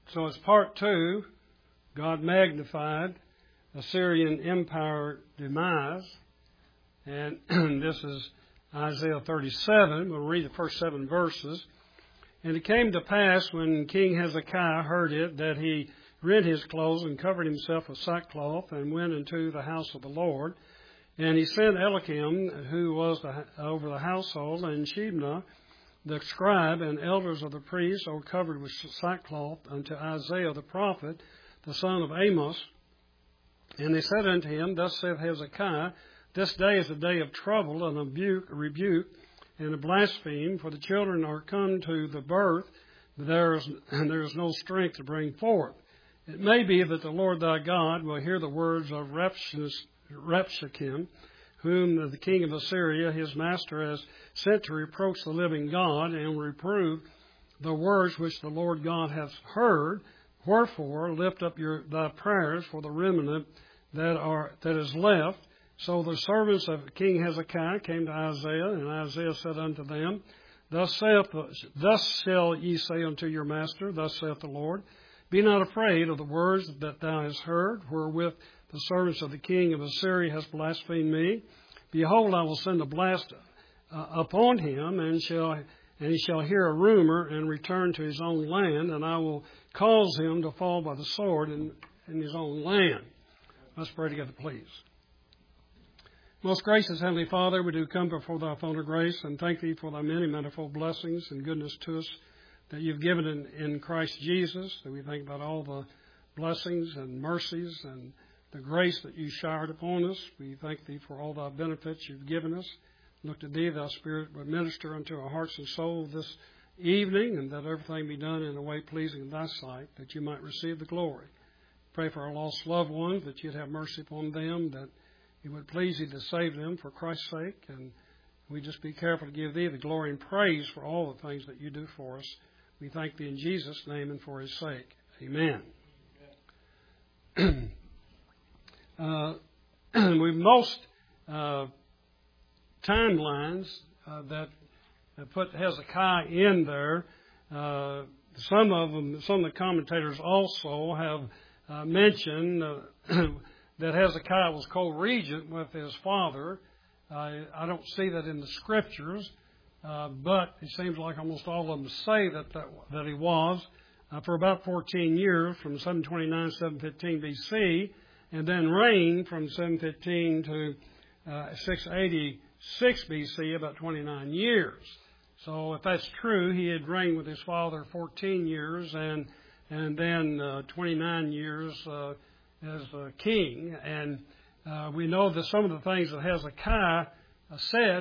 So it's part 2, God magnified, Assyrian Empire demise. And this is Isaiah 37. We'll read the first 7 verses. And it came to pass when King Hezekiah heard it that he rent his clothes and covered himself with sackcloth and went into the house of the Lord. And he sent Eliakim, who was over the household, and Shebna, the scribe, and elders of the priests, all covered with sackcloth, unto Isaiah the prophet, the son of Amos. And they said unto him, Thus saith Hezekiah, This day is a day of trouble and a rebuke and a blaspheme, for the children are come to the birth, but there is no strength to bring forth. It may be that the Lord thy God will hear the words of Rapshakim, whom the king of Assyria, his master, has sent to reproach the living God, and reprove the words which the Lord God hath heard. Wherefore lift up thy prayers for the remnant that is left. So the servants of King Hezekiah came to Isaiah, and Isaiah said unto them, Thus shall ye say unto your master, Thus saith the Lord, Be not afraid of the words that thou hast heard, wherewith the servants of the king of Assyria has blasphemed me. Behold, I will send a blast upon him, and he shall hear a rumor and return to his own land, and I will cause him to fall by the sword in his own land. Let's pray together, please. Most gracious Heavenly Father, we do come before thy throne of grace and thank thee for thy many manifold blessings and goodness to us that you've given in Christ Jesus. That we think about all the blessings and mercies and the grace that you showered upon us. We thank thee for all thy benefits you've given us. Look to thee, thy Spirit would minister unto our hearts and souls this evening, and that everything be done in a way pleasing in thy sight, that you might receive the glory. Pray for our lost loved ones, that you'd have mercy upon them, that it would please thee to save them for Christ's sake, and we just be careful to give thee the glory and praise for all the things that you do for us. We thank thee in Jesus' name and for his sake. Amen. With most timelines that put Hezekiah in there, some of the commentators also have mentioned that Hezekiah was co-regent with his father. I don't see that in the scriptures, but it seems like almost all of them say that he was for about 14 years, from 729 to 715 B.C., and then reigned from 715 to 686 B.C., about 29 years. So if that's true, he had reigned with his father 14 years and then 29 years as king. And we know that some of the things that Hezekiah said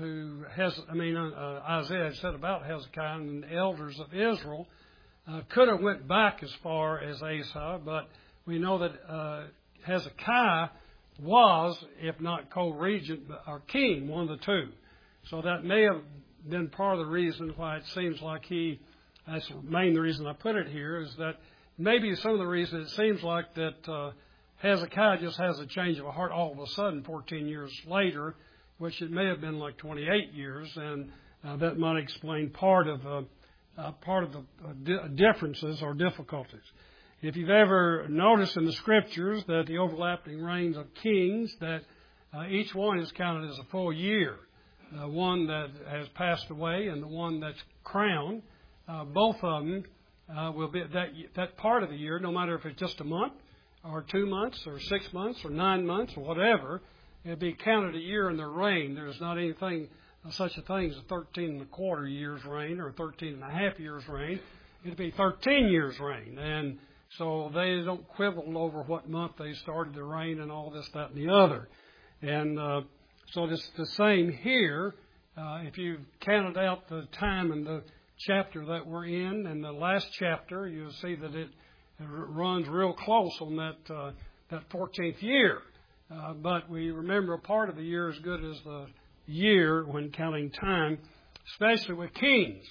Isaiah had said about Hezekiah and the elders of Israel could have went back as far as Asa, but we know that Hezekiah was, if not co-regent, or king, one of the two. So that may have been part of the reason why it seems like that's the main reason I put it here, is that maybe some of the reason it seems like that Hezekiah just has a change of heart all of a sudden 14 years later, which it may have been like 28 years, and that might explain part of the differences or difficulties. If you've ever noticed in the scriptures that the overlapping reigns of kings, that each one is counted as a full year. The one that has passed away and the one that's crowned, both of them will be that part of the year, no matter if it's just a month or 2 months or 6 months or 9 months or whatever, it'll be counted a year in their reign. There's not anything, such a thing as a 13 and a quarter years reign or 13 and a half years reign. It'll be 13 years reign. And so they don't quibble over what month they started their reign and all this, that, and the other. And so it's the same here. If you counted out the time in the chapter that we're in, and the last chapter, you'll see that it runs real close on that 14th year. But we remember a part of the year as good as the year when counting time, especially with kings.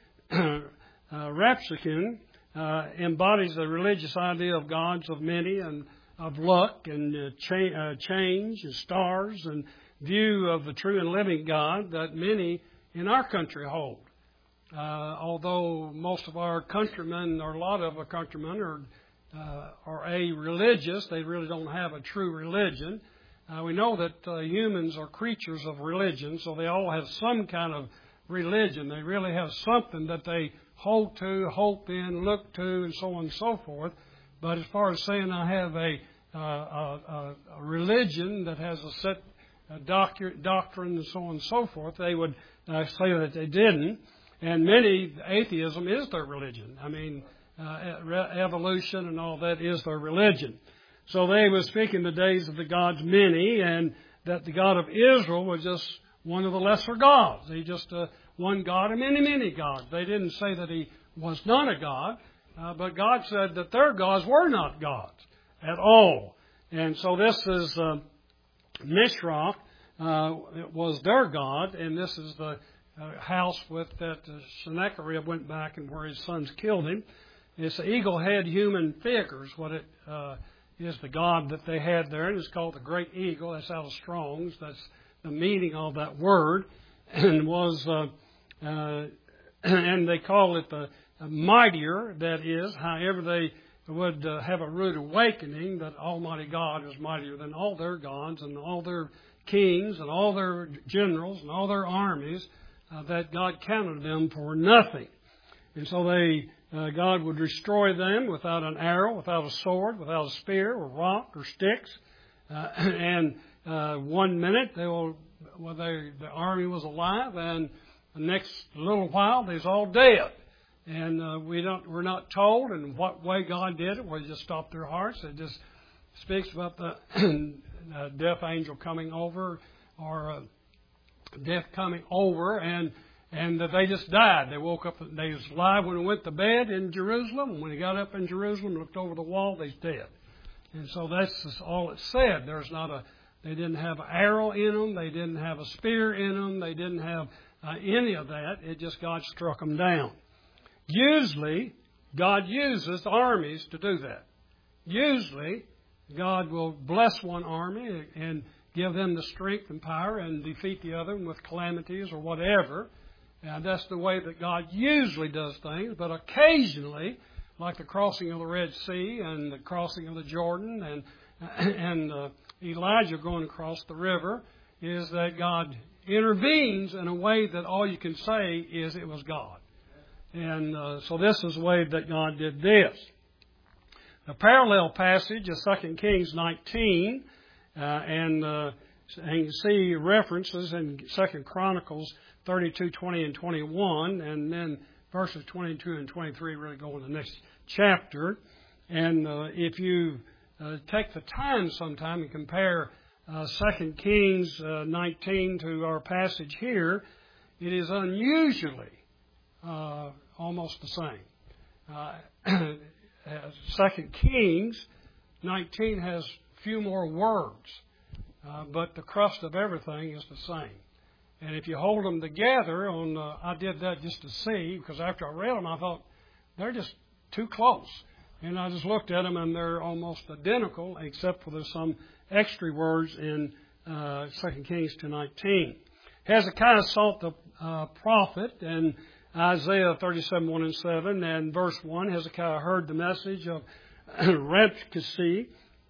Rapshakim embodies the religious idea of gods of many and of luck and change and stars and view of the true and living God that many in our country hold. although most of our countrymen, or a lot of our countrymen, are religious, they really don't have a true religion. We know that humans are creatures of religion, so they all have some kind of religion. They really have something that they hold to, hope in, look to, and so on and so forth. But as far as saying I have a religion that has a set doctrine and so on and so forth, they would say that they didn't. And many, atheism is their religion. I mean, evolution and all that is their religion. So they were speaking the days of the gods many, and that the God of Israel was just one of the lesser gods. He just one God and many, many gods. They didn't say that he was not a God, but God said that their gods were not gods at all. And so this is Nisroch was their god, and this is the house with that Sennacherib went back and where his sons killed him. It's an eagle-head human figure is what it is, the god that they had there, and it's called the Great Eagle. That's out of Strong's. That's the meaning of that word, and was and they call it the mightier. That is, however they would have a rude awakening that Almighty God is mightier than all their gods and all their kings and all their generals and all their armies, that God counted them for nothing. And so God would destroy them without an arrow, without a sword, without a spear or rock or sticks. And 1 minute the army was alive, and the next little while they was all dead. And we're not told in what way God did it, where He just stopped their hearts. It just speaks about the death angel coming over, or death coming over, and that they just died. They woke up, they was alive when they went to bed in Jerusalem, and when they got up in Jerusalem and looked over the wall, they was dead. And so that's just all it said. They didn't have an arrow in them, they didn't have a spear in them, they didn't have any of that. It just God struck them down. Usually, God uses armies to do that. Usually, God will bless one army and give them the strength and power and defeat the other with calamities or whatever. And that's the way that God usually does things. But occasionally, like the crossing of the Red Sea and the crossing of the Jordan and Elijah going across the river, is that God intervenes in a way that all you can say is it was God. And so this is the way that God did this. The parallel passage is 2 Kings 19, and you can see references in 2 Chronicles 32, 20, and 21, and then verses 22 and 23 really go in the next chapter. And if you take the time sometime and compare 2 Kings 19 to our passage here, it is unusually almost the same. 2 Kings 19 has few more words, but the crust of everything is the same. And if you hold them together, I did that just to see, because after I read them, I thought they're just too close. And I just looked at them, and they're almost identical, except for there's some extra words in 2 Kings 2:19. Hezekiah sought the prophet, and Isaiah 37, 1 and 7, and verse 1, Hezekiah heard the message of Rabshakeh,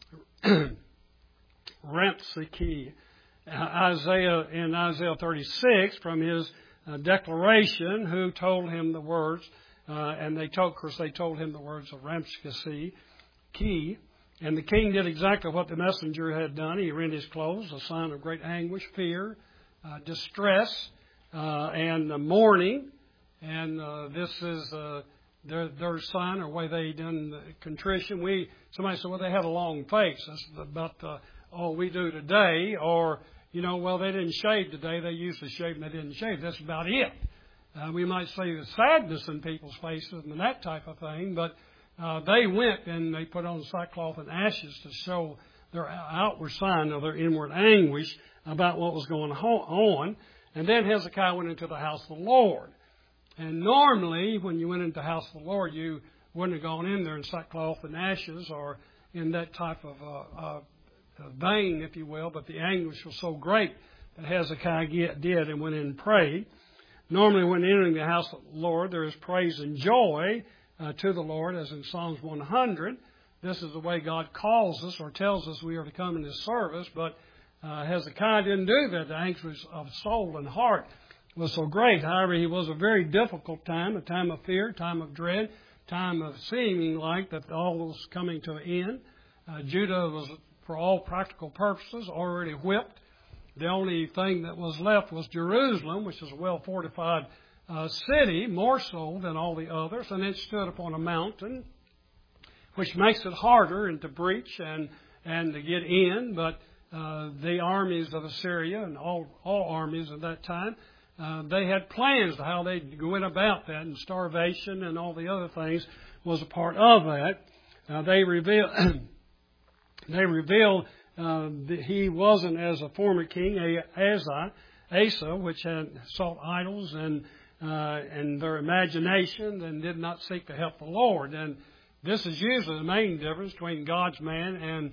Isaiah in Isaiah 36 from his declaration, who told him the words, and they told him the words of Rabshakeh, and the king did exactly what the messenger had done. He rent his clothes, a sign of great anguish, fear, distress, and mourning. And this is their sign, or way they done the contrition. Somebody said, well, they had a long face. That's about all we do today. Or, well, they didn't shave today. They usually shave and they didn't shave. That's about it. We might say the sadness in people's faces and that type of thing, but they went and they put on sackcloth and ashes to show their outward sign of their inward anguish about what was going on. And then Hezekiah went into the house of the Lord. And normally, when you went into the house of the Lord, you wouldn't have gone in there in sackcloth and ashes or in that type of vein, if you will. But the anguish was so great that Hezekiah did and went in and prayed. Normally when entering the house of the Lord, there is praise and joy to the Lord, as in Psalms 100. This is the way God calls us or tells us we are to come in His service. But Hezekiah didn't do that. The anguish of soul and heart was so great. However, he was a very difficult time, a time of fear, time of dread, time of seeming like that all was coming to an end. Judah was, for all practical purposes, already whipped. The only thing that was left was Jerusalem, which is a well-fortified city, more so than all the others, and it stood upon a mountain, which makes it harder and to breach and to get in. But the armies of Assyria and all armies at that time, they had plans to how they went about that, and starvation and all the other things was a part of that. They revealed that he wasn't as a former king, Asa, which had sought idols and their imagination and did not seek to help the Lord. And this is usually the main difference between God's man and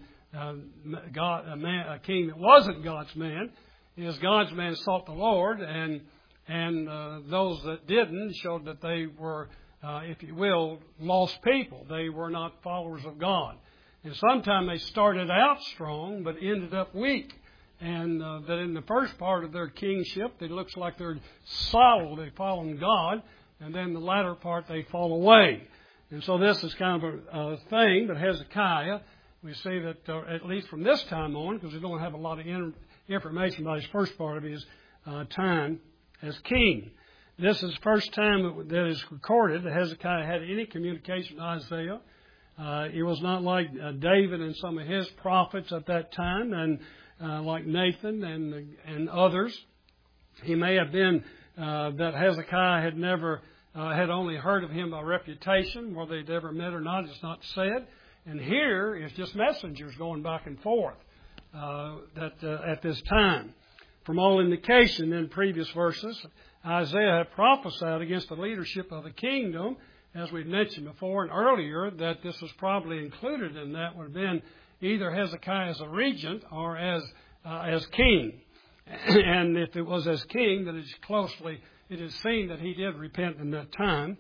a king that wasn't God's man. Is God's man sought the Lord, and those that didn't showed that they were, if you will, lost people. They were not followers of God. And sometimes they started out strong, but ended up weak. And that in the first part of their kingship, it looks like they're solidly following God. And then the latter part, they fall away. And so this is kind of a thing. But Hezekiah, we see that at least from this time on, because we don't have a lot of information about his first part of his time as king. This is the first time that is recorded that Hezekiah had any communication with Isaiah. It was not like David and some of his prophets at that time, and like Nathan and others. He may have been that Hezekiah had never had only heard of him by reputation, whether they'd ever met or not, it's not said. And here it's just messengers going back and forth at this time. From all indication in previous verses, Isaiah had prophesied against the leadership of the kingdom, as we've mentioned before and earlier, that this was probably included in that would have been either Hezekiah as a regent or as king. And if it was as king, then it is seen that he did repent in that time.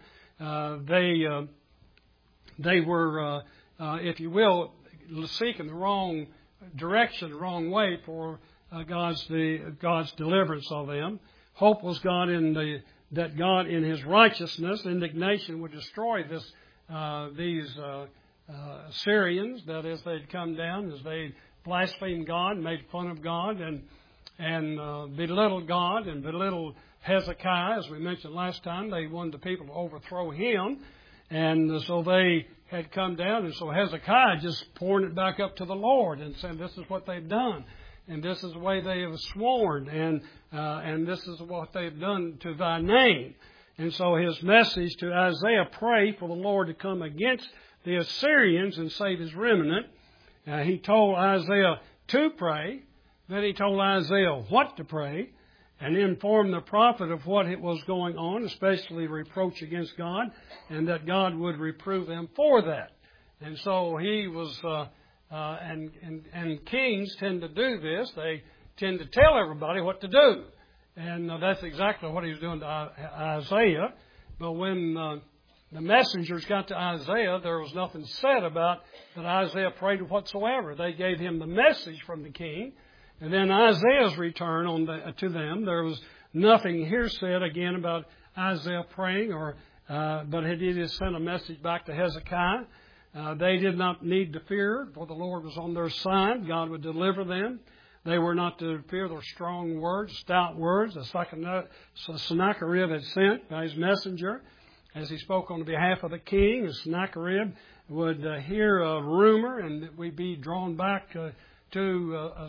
They were, if you will, seeking the wrong direction, the wrong way for God's deliverance of them. Hope was that God in His righteousness, indignation, would destroy these Assyrians. That is, they'd come down as they blasphemed God, made fun of God, and belittled God and belittled Hezekiah. As we mentioned last time, they wanted the people to overthrow him, and so they had come down, and so Hezekiah just pouring it back up to the Lord and saying, "This is what they've done, and this is the way they have sworn, and this is what they've done to Thy name." And so his message to Isaiah, pray for the Lord to come against the Assyrians and save His remnant. He told Isaiah to pray. Then he told Isaiah what to pray, and informed the prophet of what it was going on, especially reproach against God, and that God would reprove them for that. And so he was, and kings tend to do this. They tend to tell everybody what to do. And that's exactly what he was doing to Isaiah. But when the messengers got to Isaiah, there was nothing said about that Isaiah prayed whatsoever. They gave him the message from the king. And then Isaiah's return to them, there was nothing here said again about Isaiah praying, but he did send a message back to Hezekiah. They did not need to fear, for the Lord was on their side. God would deliver them. They were not to fear their strong words, stout words, that Sennacherib had sent by his messenger. As he spoke on behalf of the king, Sennacherib would hear a rumor, and we'd be drawn back to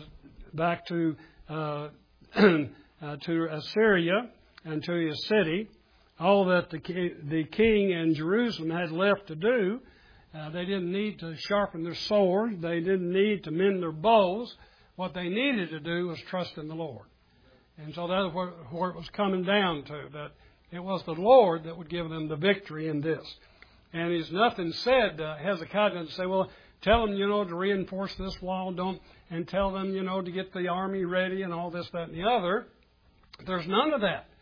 Assyria and to his city. All that the king in Jerusalem had left to do, they didn't need to sharpen their swords. They didn't need to mend their bows. What they needed to do was trust in the Lord. And so that's where it was coming down to, that it was the Lord that would give them the victory in this. And there's nothing said, Hezekiah didn't say, well, tell them, to reinforce this wall, and tell them, to get the army ready and all this, that, and the other. There's none of that.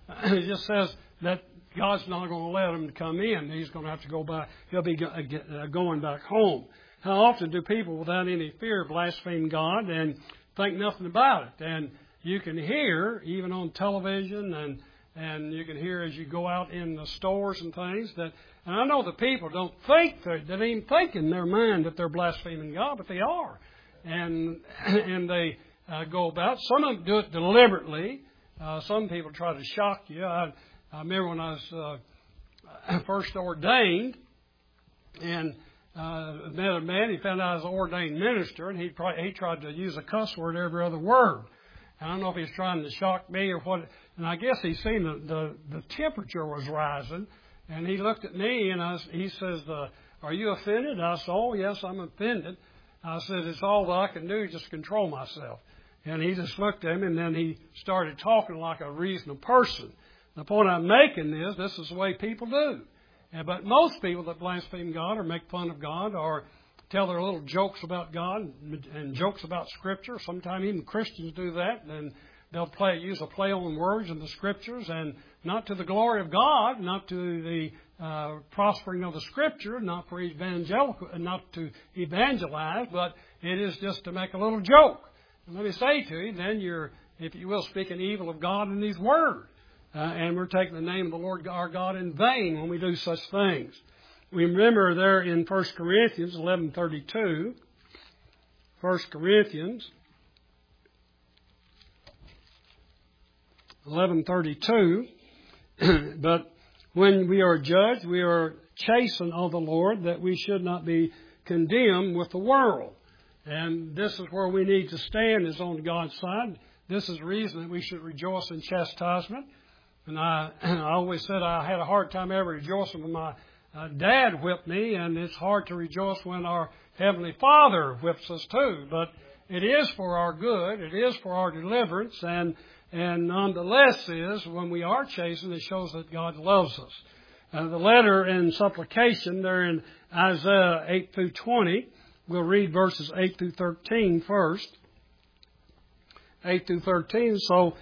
it just says that God's not going to let him come in. He's going to have to go back. He'll be going back home. How often do people without any fear blaspheme God and think nothing about it? And you can hear, even on television, and you can hear as you go out in the stores and things, that, and I know the people don't think, they don't even think in their mind that they're blaspheming God, but they are. And they go about. Some of them do it deliberately. Some people try to shock you. I remember when I was first ordained, and met a man. He found out I was an ordained minister, and he tried to use a cuss word every other word. I don't know if he's trying to shock me or what. And I guess he seen the temperature was rising, and he looked at me and he says, "Are you offended?" I said, "Oh yes, I'm offended." I said, "It's all that I can do, just control myself." And he just looked at him, and then he started talking like a reasonable person. The point I'm making is this is the way people do. But most people that blaspheme God or make fun of God or tell their little jokes about God and jokes about Scripture, sometimes even Christians do that, and they'll use a play on words in the Scriptures, and not to the glory of God, not to the prospering of the Scripture, not for not to evangelize, but it is just to make a little joke. And let me say to you, then you're, if you will, speaking evil of God in these words. And we're taking the name of the Lord our God in vain when we do such things. We remember there in 1 Corinthians 11:32, 1 Corinthians 11:32, but when we are judged, we are chastened of the Lord, that we should not be condemned with the world. And this is where we need to stand, is on God's side. This is the reason that we should rejoice in chastisement. And I always said I had a hard time ever rejoicing when my dad whipped me, and it's hard to rejoice when our Heavenly Father whips us too. But it is for our good, it is for our deliverance, and nonetheless is, when we are chastened, it shows that God loves us. The letter in supplication there in Isaiah 8 through 20, we'll read verses 8 through 13 first. 8 through 13, so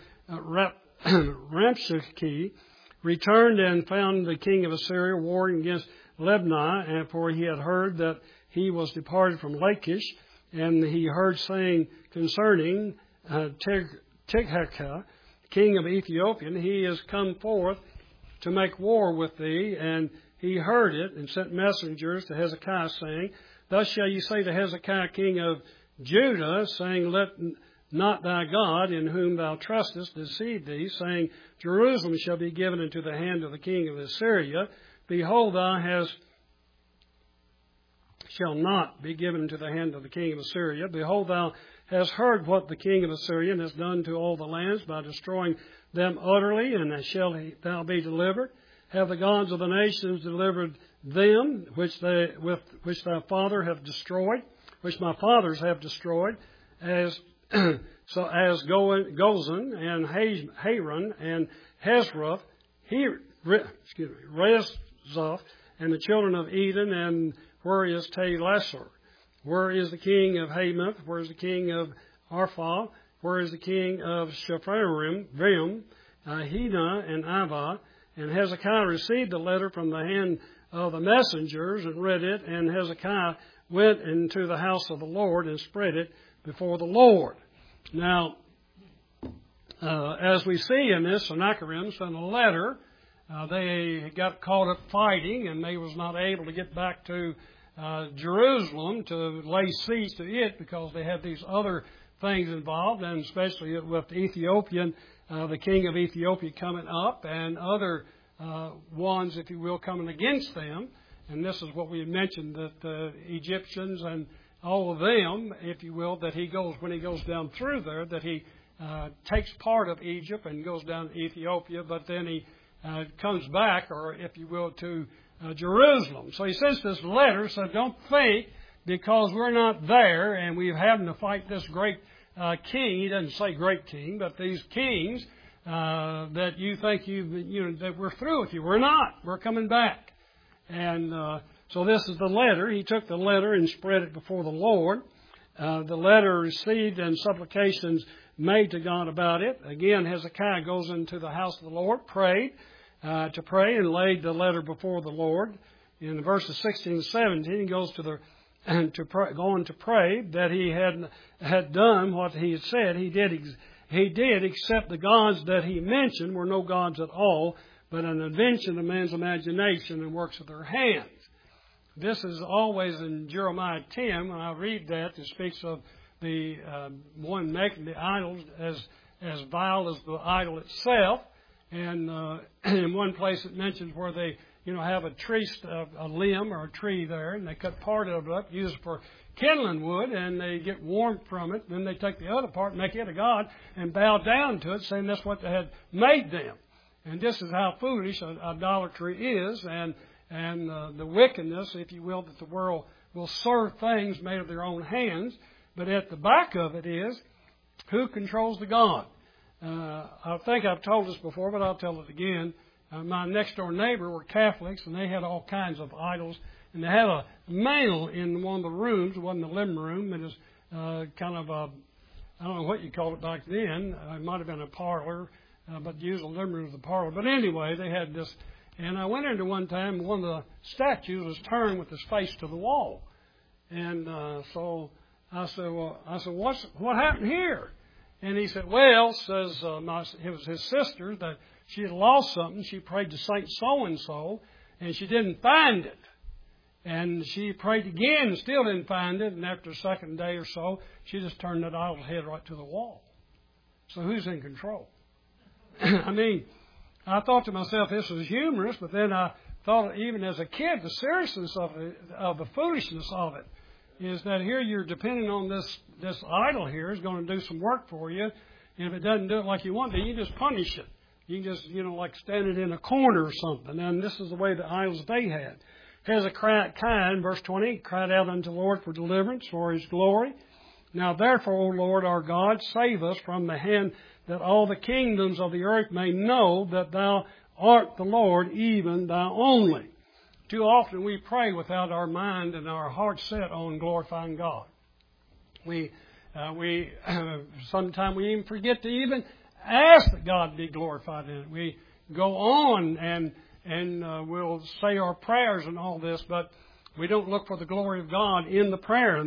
Ramshakeh returned and found the king of Assyria warring against Libnah, and for he had heard that he was departed from Lachish, and he heard saying concerning Tighakkah, king of Ethiopia, he is come forth to make war with thee. And he heard it and sent messengers to Hezekiah, saying, Thus shall you say to Hezekiah, king of Judah, saying, Let not thy God, in whom thou trustest, deceive thee, saying, Jerusalem shall be given into the hand of the king of Assyria. Behold, shall not be given into the hand of the king of Assyria. Behold, thou hast heard what the king of Assyria has done to all the lands by destroying them utterly, and shall thou be delivered? Have the gods of the nations delivered them, which thy father have destroyed, which my fathers have destroyed, as Gozan and Haran and Hezroth, Rezoph, and the children of Eden, and where is Telasar? Where is the king of Hamath? Where is the king of Arphah? Where is the king of Shepharim, Hena, and Ava? And Hezekiah received the letter from the hand of the messengers and read it, and Hezekiah went into the house of the Lord and spread it before the Lord. Now, as we see in this, Sennacherib sent a letter. They got caught up fighting, and they was not able to get back to Jerusalem to lay siege to it because they had these other things involved, and especially with Ethiopian, the king of Ethiopia coming up, and other ones, if you will, coming against them. And this is what we had mentioned, that the Egyptians and all of them, if you will, that when he goes down through there, that he takes part of Egypt and goes down to Ethiopia, but then he comes back, or if you will, to Jerusalem. So he sends this letter, so don't think because we're not there and we're having to fight this great king, he doesn't say great king, but these kings, that you think that we're through with you. We're not. We're coming back. And so this is the letter. He took the letter and spread it before the Lord. The letter received and supplications made to God about it. Again, Hezekiah goes into the house of the Lord, prayed to pray, and laid the letter before the Lord. In verses 16 and 17, he goes going to pray that he had done what he had said. He did, except the gods that he mentioned were no gods at all, but an invention of man's imagination and works of their hands. This is always in Jeremiah 10, when I read that, it speaks of the one making the idols as vile as the idol itself. And in one place it mentions where they have a limb or a tree there, and they cut part of it up, use it for kindling wood, and they get warmth from it. Then they take the other part and make it a god and bow down to it, saying that's what they had made them. And this is how foolish idolatry is, and the wickedness, if you will, that the world will serve things made of their own hands. But at the back of it is, who controls the God? I think I've told this before, but I'll tell it again. My next door neighbor were Catholics, and they had all kinds of idols. And they had a mantle in one of the rooms. It wasn't a living room. It was kind of a, I don't know what you called it back then. It might have been a parlor, but used the living room as a parlor. But anyway, they had this. And I went into one time, one of the statues was turned with his face to the wall. And so I said, what happened here? And he said, well, it was his sister that she had lost something. She prayed to Saint so-and-so, and she didn't find it. And she prayed again and still didn't find it. And after the second day or so, she just turned that idol's head right to the wall. So who's in control? I mean, I thought to myself this was humorous, but then I thought even as a kid, the seriousness of the foolishness of it is that here you're depending on this idol here is going to do some work for you. And if it doesn't do it like you want to, you just punish it. You can just, like stand it in a corner or something. And this is the way the idols they had. Hezekiah, in verse 20, cried out unto the Lord for deliverance, for His glory. Now therefore, O Lord our God, save us from the hand, that all the kingdoms of the earth may know that Thou art the Lord, even Thou only. Too often we pray without our mind and our heart set on glorifying God. We sometimes we even forget to even ask that God be glorified in it. We go on and we'll say our prayers and all this, but we don't look for the glory of God in the prayer.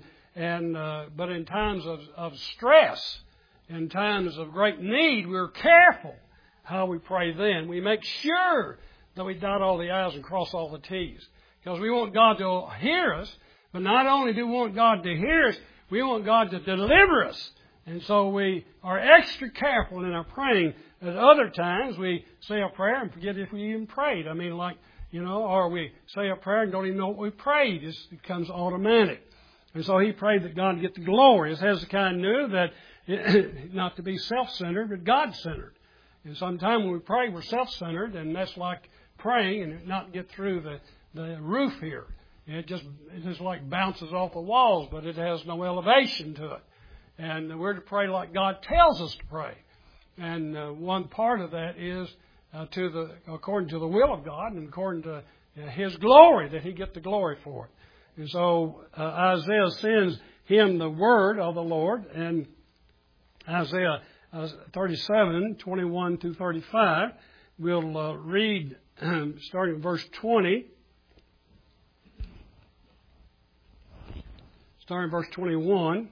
But in times of stress, in times of great need, we're careful how we pray then. We make sure that we dot all the I's and cross all the T's. Because we want God to hear us, but not only do we want God to hear us, we want God to deliver us. And so we are extra careful in our praying. At other times, we say a prayer and forget if we even prayed. I mean, or we say a prayer and don't even know what we prayed. It becomes automatic. And so he prayed that God get the glory. As Hezekiah knew that not to be self-centered, but God-centered. And sometimes when we pray, we're self-centered, and that's like praying and not get through the roof here. It just like bounces off the walls, but it has no elevation to it. And we're to pray like God tells us to pray. And one part of that is according to the will of God and according to His glory, that He get the glory for it. And so Isaiah sends him the word of the Lord, and Isaiah 37, 21 through 35, we'll read starting with verse 20. Starting verse 21.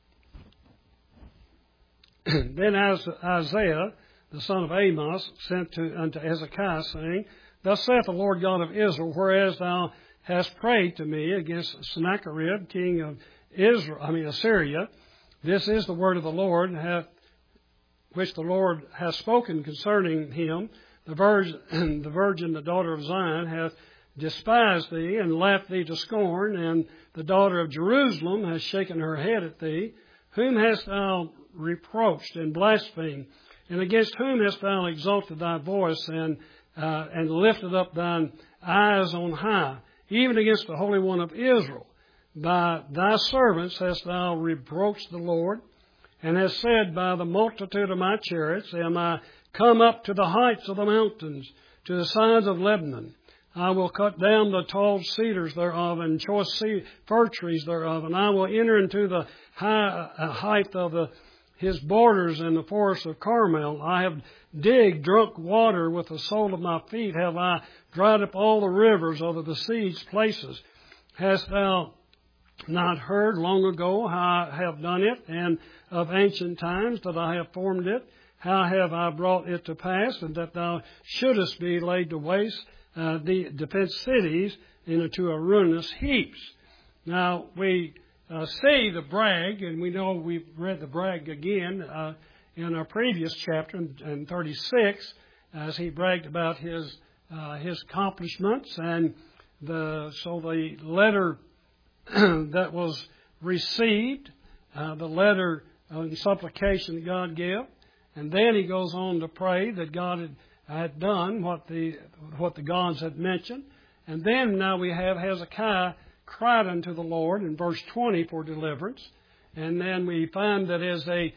Then Isaiah, the son of Amos, sent unto Hezekiah, saying, Thus saith the Lord God of Israel, whereas thou hast prayed to me against Sennacherib, king of Assyria, this is the word of the Lord, which the Lord hath spoken concerning him. The virgin, the daughter of Zion, hath despised thee and laughed thee to scorn, and the daughter of Jerusalem has shaken her head at thee. Whom hast thou reproached and blasphemed? And against whom hast thou exalted thy voice and lifted up thine eyes on high? Even against the Holy One of Israel. By thy servants hast thou reproached the Lord, and hast said, By the multitude of my chariots am I come up to the heights of the mountains, to the sides of Lebanon. I will cut down the tall cedars thereof, and choice fir trees thereof, and I will enter into the height of the his borders in the forest of Carmel. I have drunk water with the sole of my feet. Have I dried up all the rivers of the besieged places? Hast thou not heard long ago how I have done it, and of ancient times that I have formed it? How have I brought it to pass, and that thou shouldest be laid to waste the defenced cities into a ruinous heaps? Now, we see the brag, and we know we've read the brag again in our previous chapter, in 36, as he bragged about his accomplishments, and so the letter that was received, the letter of supplication that God gave, and then he goes on to pray that God had done what the gods had mentioned, and then now we have Hezekiah cried unto the Lord in verse 20 for deliverance, and then we find that as they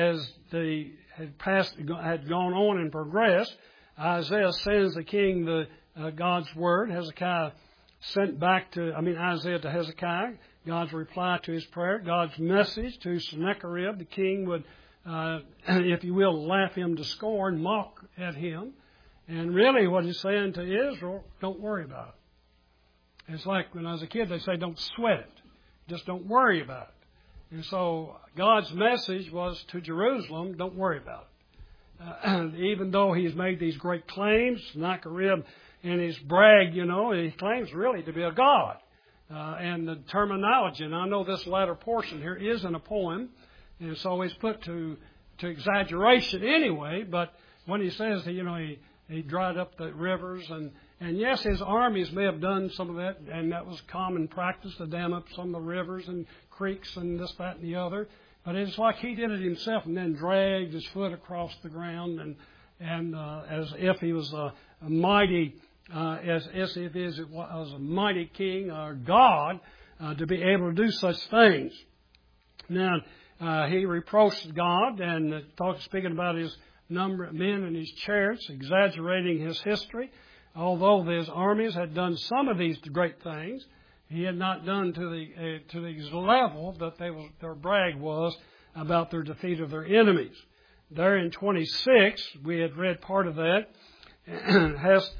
had gone on and progressed, Isaiah sends the king God's word. Hezekiah sent Isaiah to Hezekiah, God's reply to his prayer, God's message to Sennacherib. The king would, if you will, laugh him to scorn, mock at him. And really what he's saying to Israel, don't worry about it. It's like when I was a kid, they say, don't sweat it. Just don't worry about it. And so God's message was to Jerusalem, don't worry about it. Even though he's made these great claims, Sennacherib in his brag, he claims really to be a god. And the terminology, and I know this latter portion here isn't a poem, and so it's put to exaggeration anyway, but when he says that, he dried up the rivers, and yes, his armies may have done some of that, and that was common practice to dam up some of the rivers and creeks and this, that, and the other. But it's like he did it himself and then dragged his foot across the ground, and as if he was a mighty, as if he was a mighty king or God to be able to do such things. Now he reproached God and speaking about his number of men and his chariots, exaggerating his history. Although his armies had done some of these great things, he had not done to the level that their brag was about their defeat of their enemies. There in 26, we had read part of that. Hast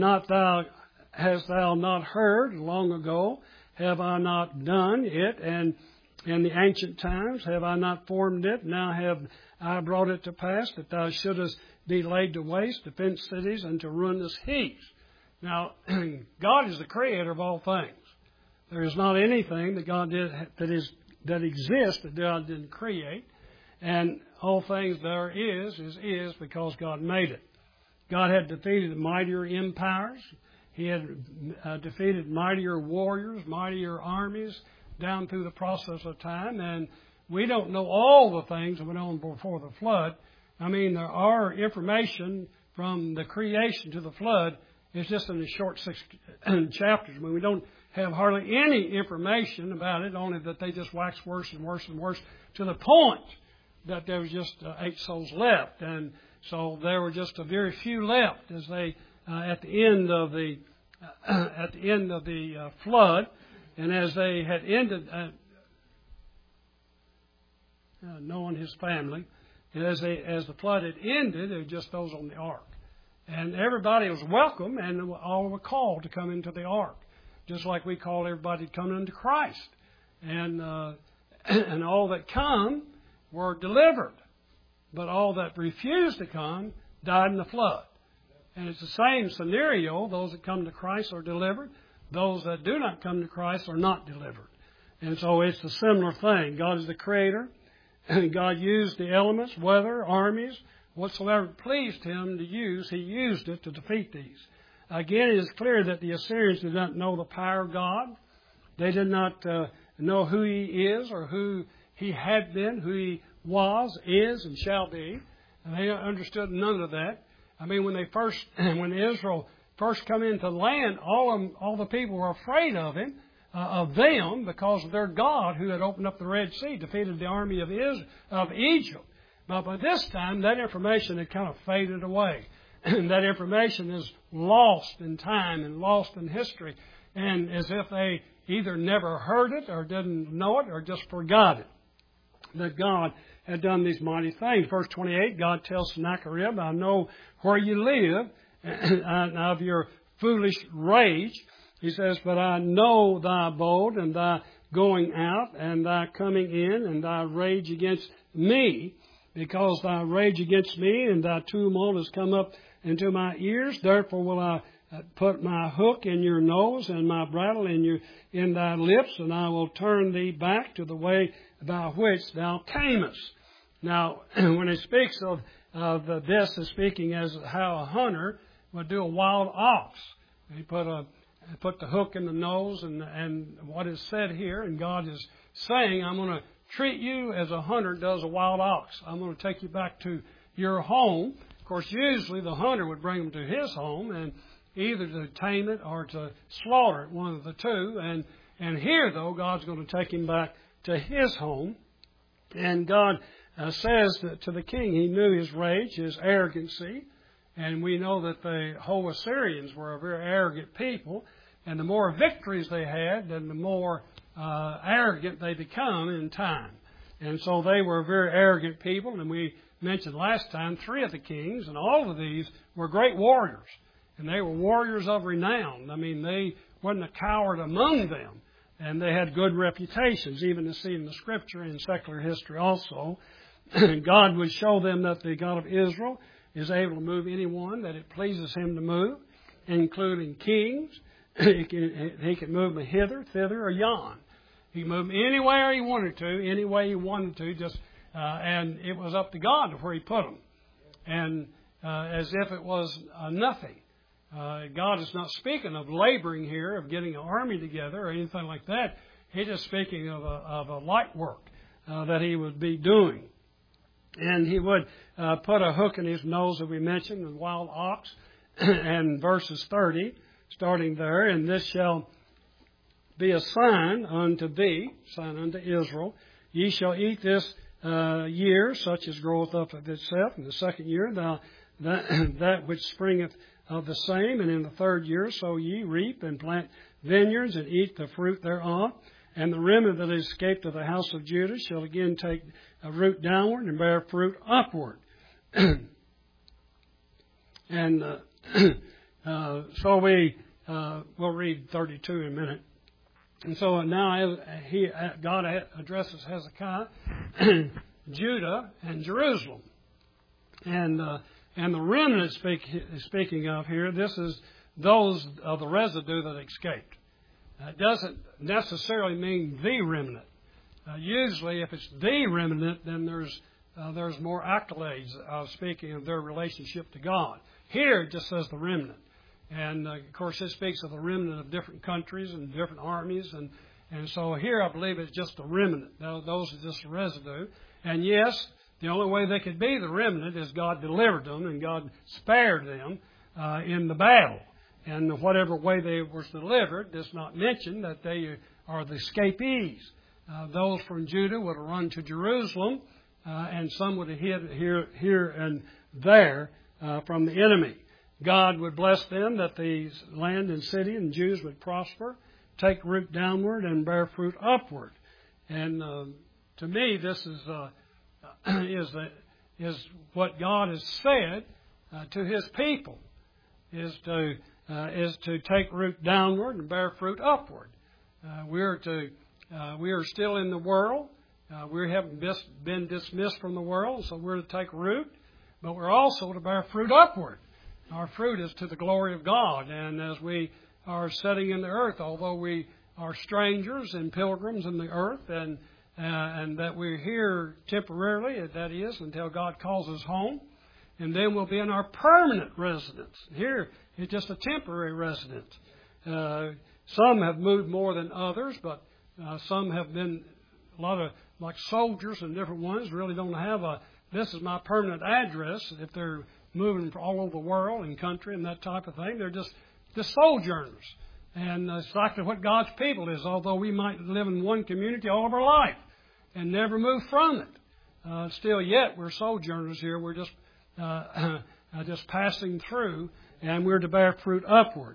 thou not heard long ago? Have I not done it? And in the ancient times, have I not formed it? Now have I brought it to pass that thou shouldest be laid to waste, defenced cities, and to ruinous heaps. Now, God is the creator of all things. There is not anything that God did that exists that God didn't create, and all things there is because God made it. God had defeated mightier empires. He had defeated mightier warriors, mightier armies down through the process of time, and we don't know all the things that went on before the flood. There are information from the creation to the flood. It's just in the short 6 chapters. We don't have hardly any information about it, only that they just waxed worse and worse and worse to the point that there was just 8 souls left. And so there were just a very few left as they at the end of the flood, and as they had ended Noah and his family, and as the flood had ended, there were just those on the ark. And everybody was welcome, and all were called to come into the ark, just like we call everybody to come into Christ. And all that come were delivered, but all that refused to come died in the flood. And it's the same scenario. Those that come to Christ are delivered. Those that do not come to Christ are not delivered. And so it's a similar thing. God is the creator, and God used the elements, weather, armies, whatsoever pleased him to use, he used it to defeat these. Again, it is clear that the Assyrians did not know the power of God. They did not know who he is or who he had been, who he was, is, and shall be. And they understood none of that. When Israel first come into the land, all the people were afraid of him, of them, because of their God who had opened up the Red Sea, defeated the army of Egypt. But by this time, that information had kind of faded away. And that information is lost in time and lost in history. And as if they either never heard it or didn't know it or just forgot it. that God had done these mighty things. Verse 28, God tells Sennacherib, I know where you live, and of your foolish rage. He says, but I know thy abode, and thy going out, and thy coming in, and thy rage against me, because thy rage against me, and thy tumult has come up into my ears. Therefore will I put my hook in your nose, and my bridle in thy lips, and I will turn thee back to the way by which thou camest. Now, when he speaks of this, is speaking as how a hunter would do a wild ox. He put the hook in the nose, and what is said here, and God is saying, I'm going to treat you as a hunter does a wild ox. I'm going to take you back to your home. Of course, usually the hunter would bring them to his home, and either to tame it or to slaughter it, one of the two. And here, though, God's going to take him back to his home. And God says that to the king, he knew his rage, his arrogancy. And we know that the whole Assyrians were a very arrogant people. And the more victories they had, then the more arrogant they become in time. And so they were very arrogant people. And we mentioned last time 3 of the kings, and all of these were great warriors. And they were warriors of renown. I mean, they wasn't a coward among them. And they had good reputations, even to see in the Scripture and secular history also. God would show them that the God of Israel is able to move anyone that it pleases him to move, including kings. He can move them hither, thither, or yon. He can move them anywhere he wanted to, any way he wanted to, and it was up to God to where he put them. And as if it was nothing. God is not speaking of laboring here, of getting an army together or anything like that. He's just speaking of a light work that he would be doing. And he would put a hook in his nose, as we mentioned, a wild ox. And verses 30, starting there, and this shall be a sign unto thee, sign unto Israel. Ye shall eat this year, such as groweth up of itself. In the second year, that which springeth of the same, and in the third year sow ye, reap, and plant vineyards, and eat the fruit thereof. And the remnant that is escaped of the house of Judah shall again take a root downward and bear fruit upward. And so we'll read 32 in a minute. And so now God addresses Hezekiah, Judah, and Jerusalem. And the remnant speaking of here, this is those of the residue that escaped. It doesn't necessarily mean the remnant. Usually, if it's the remnant, then there's more accolades speaking of their relationship to God. Here, it just says the remnant. And, of course, it speaks of the remnant of different countries and different armies. And so here, I believe it's just the remnant. Those are just the residue. And, yes, the only way they could be the remnant is God delivered them and God spared them in the battle. And whatever way they were delivered does not mention that they are the escapees. Those from Judah would have run to Jerusalem, and some would have hid here and there from the enemy. God would bless them that the land and city and Jews would prosper, take root downward, and bear fruit upward. And to me, this is what God has said to His people, is to take root downward and bear fruit upward. We are still in the world. We haven't been dismissed from the world, so we're to take root, but we're also to bear fruit upward. Our fruit is to the glory of God, and as we are setting in the earth, although we are strangers and pilgrims in the earth, and that we're here temporarily, that is, until God calls us home, and then we'll be in our permanent residence. Here, it's just a temporary residence. Some have moved more than others, but some have been, a lot of, like soldiers and different ones, really don't have this is my permanent address. If they're moving all over the world and country and that type of thing, they're just sojourners. And it's exactly what God's people is, although we might live in one community all of our life and never move from it. Still yet, we're sojourners here. We're just passing through, and we're to bear fruit upward.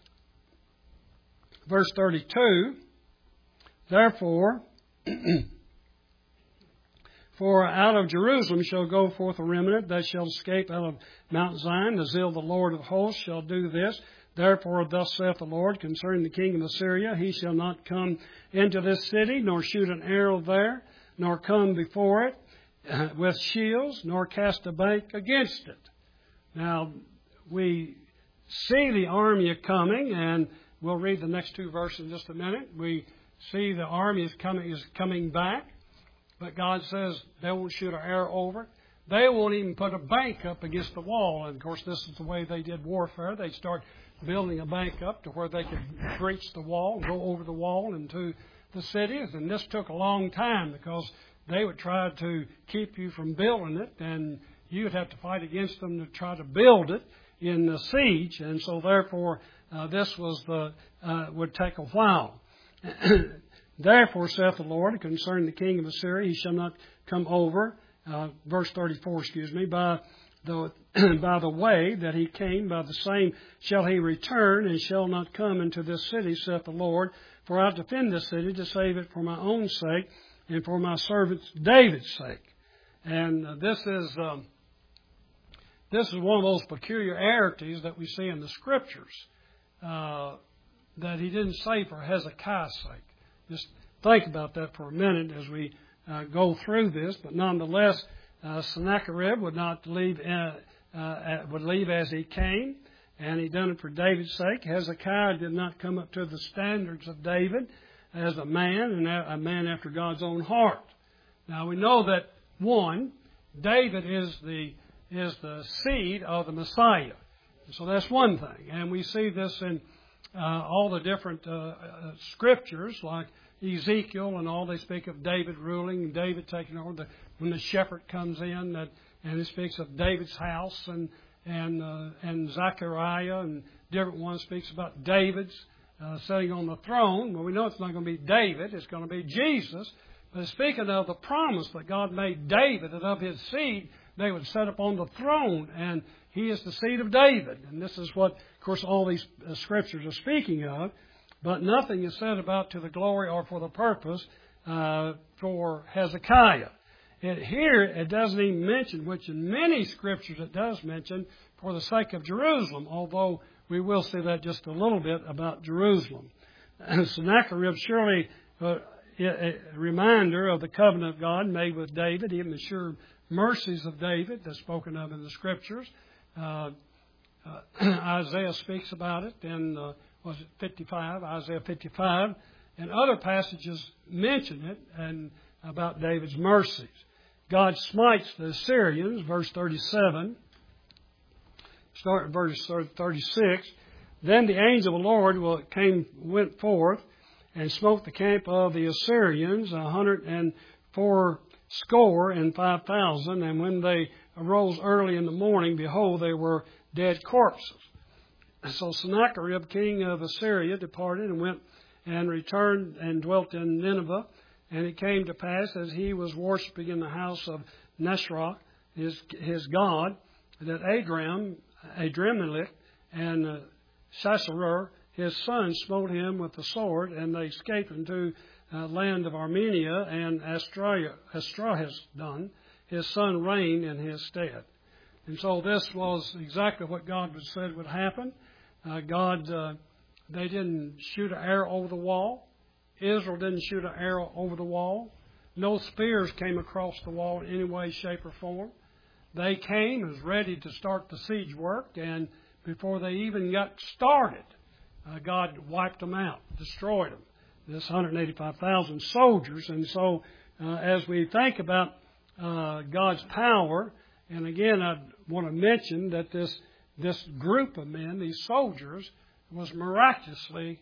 Verse 32, therefore, For out of Jerusalem shall go forth a remnant that shall escape out of Mount Zion. The zeal of the Lord of hosts shall do this. Therefore thus saith the Lord concerning the king of Assyria, he shall not come into this city, nor shoot an arrow there, nor come before it with shields, nor cast a bank against it. Now, we see the army coming, and we'll read the next two verses in just a minute. We see the army is coming back. But God says they won't shoot an arrow over. They won't even put a bank up against the wall. And, of course, this is the way they did warfare. They'd start building a bank up to where they could breach the wall, go over the wall into the cities. And this took a long time because they would try to keep you from building it, and you would have to fight against them to try to build it in the siege. And so, therefore, this would take a while. Therefore, saith the Lord, concerning the king of Assyria, he shall not come over, verse 34, by the way that he came, by the same shall he return, and shall not come into this city, saith the Lord. For I defend this city to save it for my own sake, and for my servant David's sake. And this is one of those peculiarities that we see in the Scriptures, that he didn't say for Hezekiah's sake. Just think about that for a minute as we go through this. But nonetheless, Sennacherib would not leave. Would leave as he came, and he done it for David's sake. Hezekiah did not come up to the standards of David as a man, and a man after God's own heart. Now we know that David is the seed of the Messiah. So that's one thing, and we see this in all the different scriptures, like Ezekiel and all. They speak of David ruling and David taking over. When the shepherd comes in, and it speaks of David's house, and Zechariah and different ones speaks about David's sitting on the throne. Well, we know it's not going to be David; it's going to be Jesus. But speaking of the promise that God made David, that of his seed they would set up on the throne, and he is the seed of David. And this is what, of course, all these scriptures are speaking of. But nothing is said about to the glory or for the purpose for Hezekiah. Here it doesn't even mention, which in many scriptures it does mention, for the sake of Jerusalem, although we will see that just a little bit about Jerusalem. Sennacherib surely a reminder of the covenant of God made with David, even the sure mercies of David that's spoken of in the Scriptures. Isaiah speaks about it in, Isaiah 55, and other passages mention it and about David's mercies. God smites the Assyrians, verse 37. Start at verse 36. Then the angel of the Lord went forth and smote the camp of the Assyrians, 185,000. And when they arose early in the morning, behold, they were dead corpses. So Sennacherib, king of Assyria, departed and went and returned and dwelt in Nineveh. And it came to pass, as he was worshipping in the house of Nesrach, his god, that Adrammelech and Sisera, his son, smote him with the sword, and they escaped into land of Armenia, and Esarhaddon, his son, reigned in his stead. And so this was exactly what God had said would happen. They didn't shoot an arrow over the wall. Israel didn't shoot an arrow over the wall. No spears came across the wall in any way, shape, or form. They came as ready to start the siege work, and before they even got started, God wiped them out, destroyed them, this 185,000 soldiers. And so as we think about God's power, and again, I want to mention that this group of men, these soldiers, was miraculously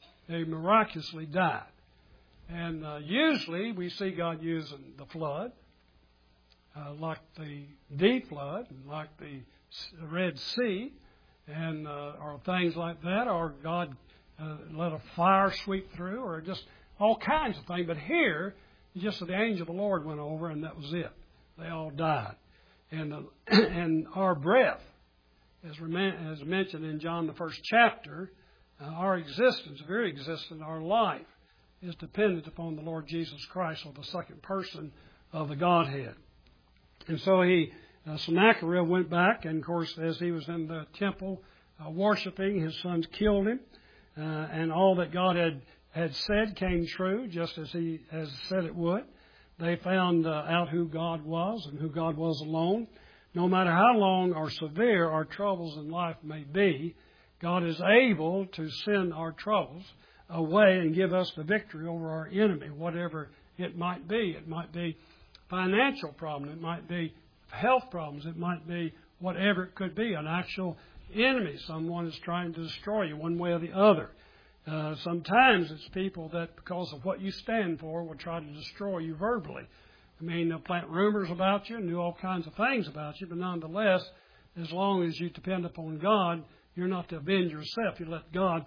died. And usually we see God using the flood, like the deep flood, like the Red Sea, and or things like that, or God let a fire sweep through, or just all kinds of things. But here, just the angel of the Lord went over, and that was it. They all died. And our breath, as mentioned in John the 1st chapter, our existence, very existence, our life, is dependent upon the Lord Jesus Christ, or the second person of the Godhead. And so Sennacherib went back, and of course, as he was in the temple worshiping, his sons killed him, and all that God had said came true, just as he has said it would. They found out who God was and who God was alone. No matter how long or severe our troubles in life may be, God is able to send our troubles away and give us the victory over our enemy, whatever it might be. It might be financial problem. It might be health problems. It might be whatever it could be, an actual enemy. Someone is trying to destroy you one way or the other. Sometimes it's people that, because of what you stand for, will try to destroy you verbally. I mean, they'll plant rumors about you and do all kinds of things about you, but nonetheless, as long as you depend upon God, you're not to avenge yourself. You let God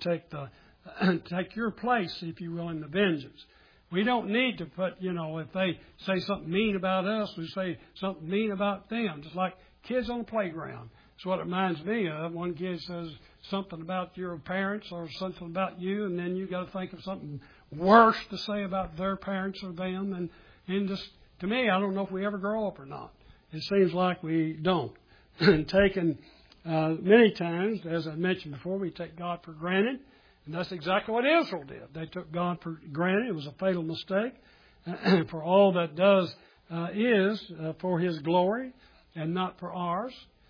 take your place, if you will, in the vengeance. We don't need to put, if they say something mean about us, we say something mean about them, just like kids on the playground. It's what it reminds me of. One kid says something about your parents or something about you, and then you got to think of something worse to say about their parents or them. And just, to me, I don't know if we ever grow up or not. It seems like we don't. And many times, as I mentioned before, we take God for granted. And that's exactly what Israel did. They took God for granted. It was a fatal mistake. For all that does is for His glory and not for ours.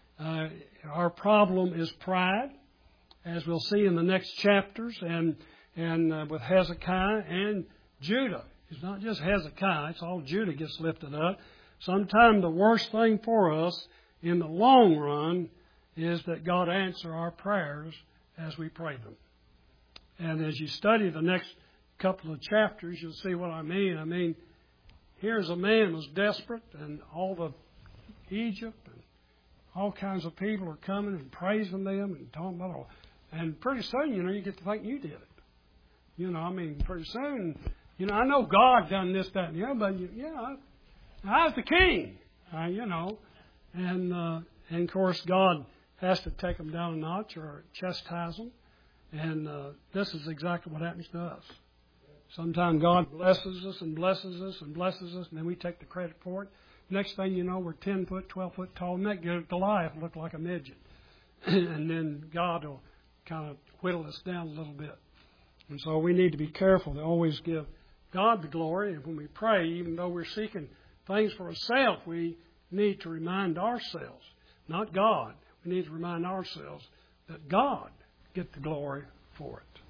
Our problem is pride, as we'll see in the next chapters, and with Hezekiah and Judah. It's not just Hezekiah, it's all Judah gets lifted up. Sometimes the worst thing for us in the long run is that God answer our prayers as we pray them. And as you study the next couple of chapters, you'll see what I mean. I mean, here's a man who was desperate, and all the Egypt and all kinds of people are coming and praising them and talking about it. And pretty soon, you get to think you did it. Pretty soon, I know God done this, that, and the other, but, I was the king, And of course, God has to take them down a notch or chastise them. And this is exactly what happens to us. Sometimes God blesses us and blesses us and blesses us, and then we take the credit for it. Next thing you know, we're 10 foot, 12 foot tall, and that Goliath look like a midget. And then God will kind of whittle us down a little bit. And so we need to be careful to always give God the glory. And when we pray, even though we're seeking things for ourselves, we need to remind ourselves, not God, we need to remind ourselves that God get the glory for it.